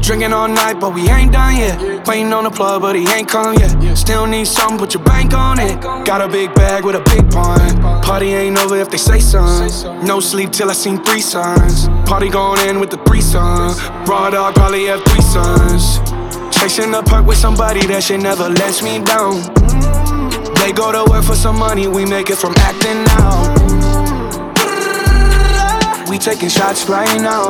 Drinking all night, but we ain't done yet. Waiting on the plug, but he ain't come yet. Still need something, put your bank on it. Got a big bag with a big pun. Party ain't over if they say something. No sleep till I seen 3 sons. Party going in with the 3 sons. Raw dog probably have 3 sons. Chasing the perk with somebody that shit never lets me down. They go to work for some money, we make it from acting now. We taking shots right now.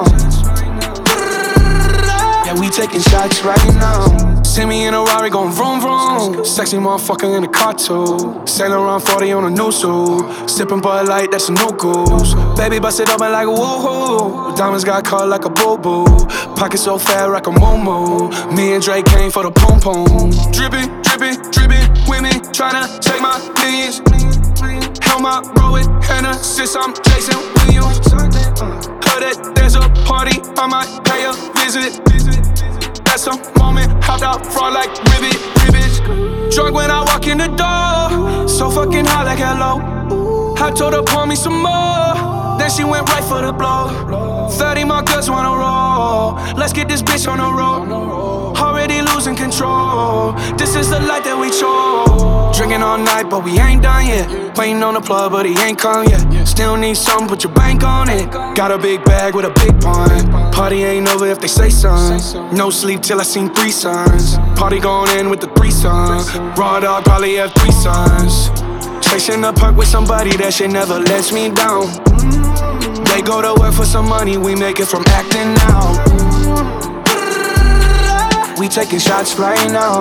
Yeah, we taking shots right now. See me in a Rari going vroom vroom. Sexy motherfucker in a car too. Saint Laurent 40 on a new suit. Sipping Bud Light, that's a new goose. Baby bust it open like a woohoo. Diamonds got caught like a boo-boo. Pocket so fat like a moo-moo. Me and Drake came for the pom-pom. Drippin', drippin', drippin' with me. Tryna take my millions. Help my bro with Hannah since I'm Jason Williams. Heard that there's a party, I might pay a visit. That's a moment, hopped out fraud like ribbit. Drunk when I walk in the door, so fucking high like hello. I told her pour me some more, then she went right for the blow. 30 more girls wanna roll, let's get this bitch on the road. Already losing control, this is the life that we chose. Drinking all night, but we ain't done yet. Waiting on the plug, but he ain't come yet. Still need something, put your bank on it. Got a big bag with a big pun. Party ain't over if they say something. No sleep till I seen 3 sons. Party going in with the 3 sons. Raw dog probably have 3 sons. Chasing the perk with somebody that shit never lets me down. They go to work for some money, we make it from acting now. We taking shots right now.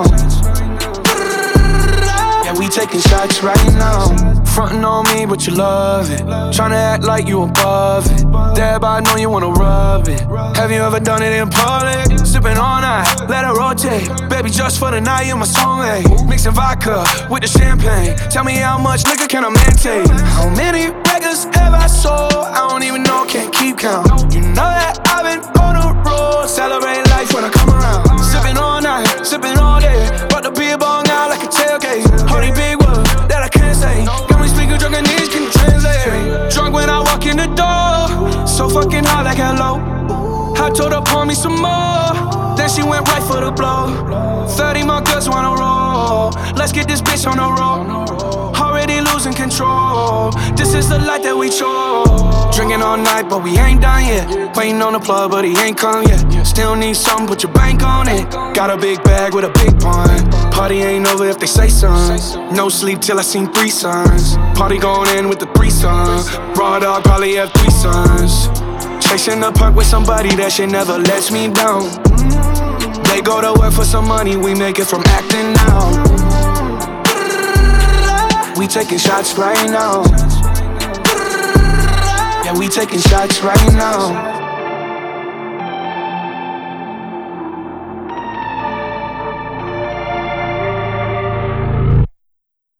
Yeah, we taking shots right now. Frontin' on me, but you love it. Tryna act like you above it. Dab, I know you wanna rub it. Have you ever done it in public? Sippin' all night, let it rotate. Baby, just for the night, you're my soulmate. Mixing vodka with the champagne. Tell me how much liquor can I maintain? How many records have I sold? I don't even know, can't keep count. You know that I've been on the road. Celebrate life when I come around. Sippin' all night, sippin' all day. Brought the beer bong out like a tailgate. Honey, big words that I can't say. Got me speaking drunk and these can translate. Drunk when I walk in the door, so fucking high like hello. I told her pour me some more, then she went right for the blow. 30 more girls wanna roll, let's get this bitch on the road. Already losing control, this is the life that we chose. Drinking all night, but we ain't done yet. Waiting on the plug, but he ain't come yet. Still need something, put your bank on it. Got a big bag with a big pun. Party ain't over if they say something. No sleep till I seen 3 sons. Party going in with the 3 sons. Raw dog probably have 3 sons. Chasing the perk with somebody that shit never lets me down. They go to work for some money, we make it from acting now. We taking shots right now. Yeah, we taking shots right now.